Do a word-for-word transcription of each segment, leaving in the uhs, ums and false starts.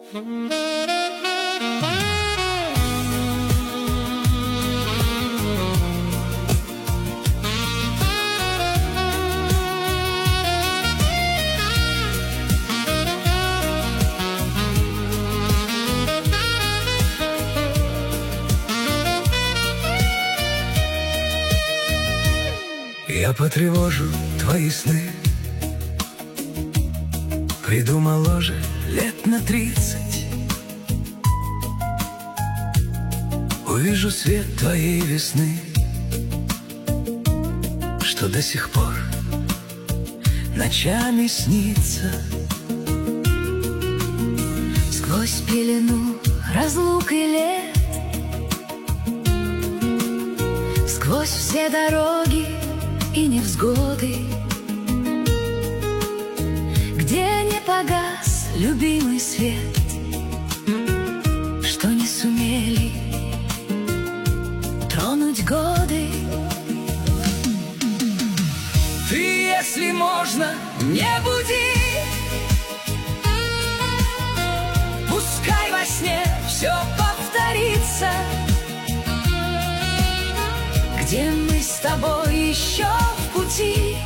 Я потревожу твои сны, приду моложе лет на тридцать, увижу свет твоей весны, что до сих пор ночами снится. Сквозь пелену разлук и лет, сквозь все дороги и невзгоды, где не погас любимый свет, что не сумели тронуть годы. Ты, если можно, не буди, пускай во сне все повторится, где мы с тобой еще в пути,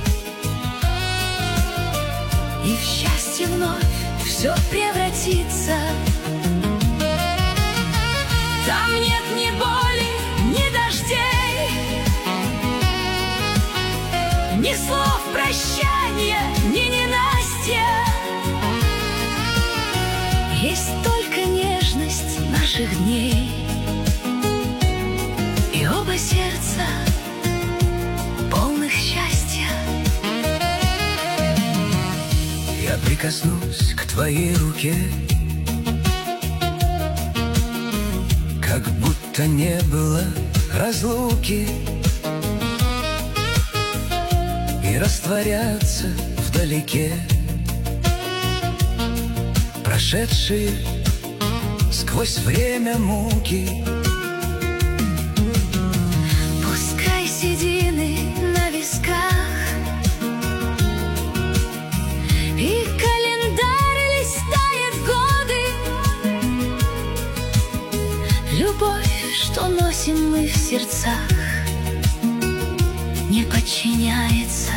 и в счастье вновь все превратится. Там нет ни боли, ни дождей, ни слов прощания, ни ненастья. Есть только нежность наших дней, и оба сердца полных счастья. Я прикоснусь к твоей руке, как будто не было разлуки, и растворятся вдалеке прошедшие сквозь время муки. Пускай седины на висках и календарь листает годы, любовь, что носим мы в сердцах, не подчиняется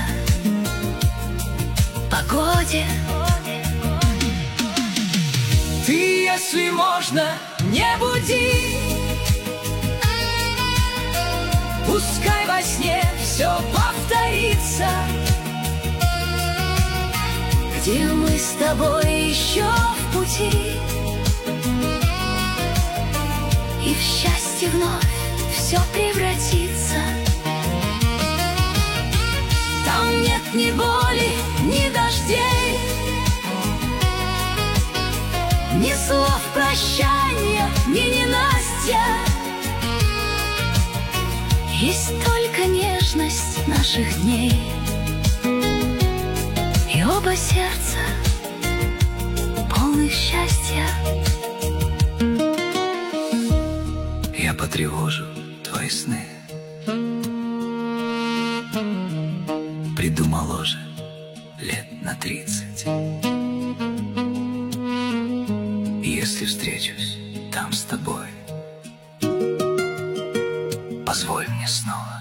погоде. Ты, если можно, не буди, пускай во сне все повторится, где мы с тобой еще в пути, и в счастье вновь все превратится. Там нет ни боли, ни дождей, ни слов прощания, ни ненастья. Есть только нежность наших дней, и оба сердца полных счастья. Я потревожу твои сны, приду моложе лет на тридцать. Если встречусь там с тобой, позволь мне снова